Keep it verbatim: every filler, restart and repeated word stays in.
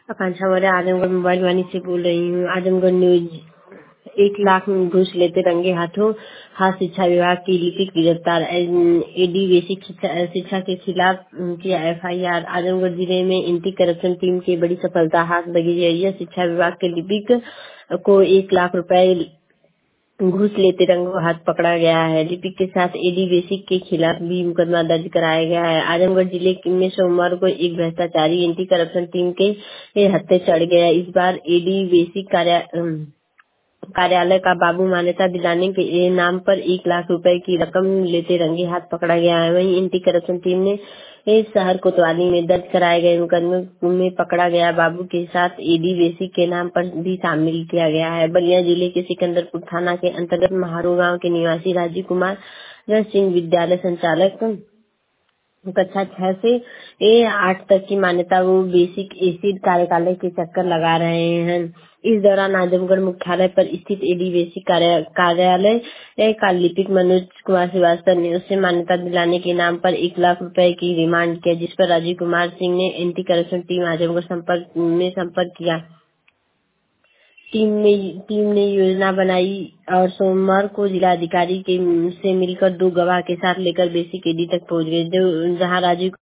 आकांक्षा Maurya Azamgarh mobile वाणी से बोल रही हूँ। आजमगढ़ न्यूज। एक लाख घूस लेते रंगे हाथों हाथ शिक्षा विभाग की लिपिक गिरफ्तार। एडी बेसिक शिक्षा, शिक्षा के खिलाफ किया एफ आई आर। आजमगढ़ जिले में एंटी करप्शन टीम की बड़ी सफलता हाथ लगी है। शिक्षा विभाग के लिपिक को एक लाख रुपए घूस लेते रंगों हाथ पकड़ा गया है। लिपिक के साथ एडी बेसिक के खिलाफ भी मुकदमा दर्ज कराया गया है। आजमगढ़ जिले में सोमवार को एक भ्रष्टाचारी एंटी करप्शन टीम के हत्थे चढ़ गया। इस बार एडी बेसिक कार्य कार्यालय का बाबू मान्यता दिलाने के नाम पर एक लाख रुपए की रकम लेते रंगे हाथ पकड़ा गया है। वहीं एंटी करप्शन टीम ने इस शहर कोतवाली में दर्ज कराए गए मुकदमे में पकड़ा गया बाबू के साथ एडी बेसिक के नाम पर भी शामिल किया गया है। बलिया जिले के सिकंदरपुर थाना के अंतर्गत महारू गांव के निवासी राजीव कुमार सिंह विद्यालय संचालक कक्षा छह से ए आठ तक की मान्यता वो बेसिक एसिड कार्यालय के चक्कर लगा रहे हैं। इस दौरान आजमगढ़ मुख्यालय पर स्थित एडी बेसिक कार्यालय का लिपिक मनोज कुमार श्रीवास्तव ने उससे मान्यता दिलाने के नाम पर एक लाख रुपए की डिमांड किया, जिस पर राजीव कुमार सिंह ने एंटी करप्शन टीम आजमगढ़ संपर्क में संपर्क किया। टीम ने टीम ने योजना बनाई और सोमवार को जिलाधिकारी के से मिलकर दो गवाह के साथ लेकर बेसिक एडी तक पहुंच गए, जो जहां राजीव